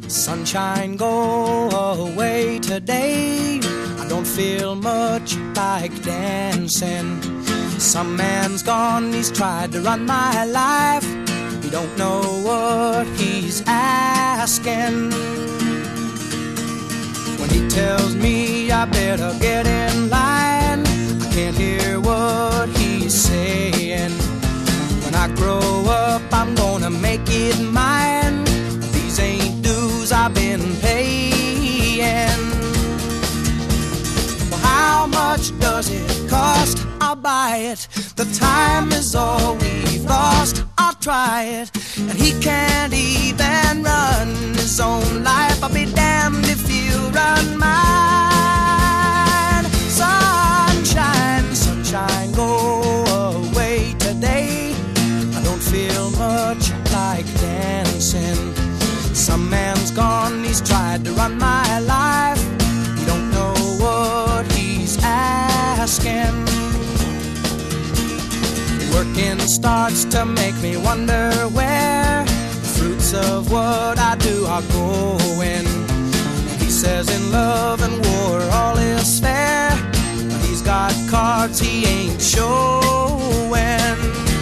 Sunshine, go away today. I don't feel much like dancing. Some man's gone, he's tried to run my life. He don't know what he's asking. When he tells me I better get in line, I can't hear what he's saying. When I grow up, I'm gonna make it mine. These ain't dues I've been paying. Well, how much does it cost? I'll buy it. The time is all we've lost. I'll try it. And he can't even run his own life. I'll be damned if he'll run mine. Sunshine, sunshine, go away today. I don't feel much like dancing. Some man's gone, he's tried to run my life. You don't know what he's asking. Working starts to make me wonder where the fruits of what I do are going. He says in love and war all is fair, but he's got cards he ain't showing.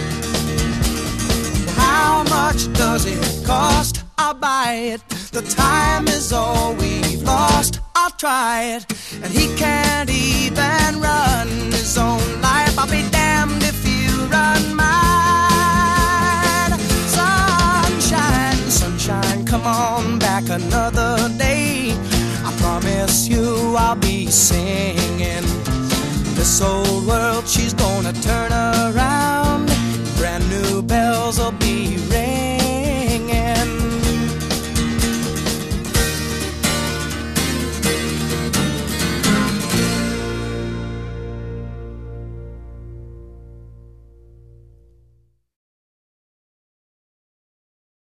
How much does it cost? I'll buy it. The time is all we've lost. I'll try it. And he can't even run his own life. I'll be damned if you run mine. Sunshine, sunshine, come on back another day. I promise you I'll be singing. This old world, she's gonna turn around. Brand new bells will be ringing.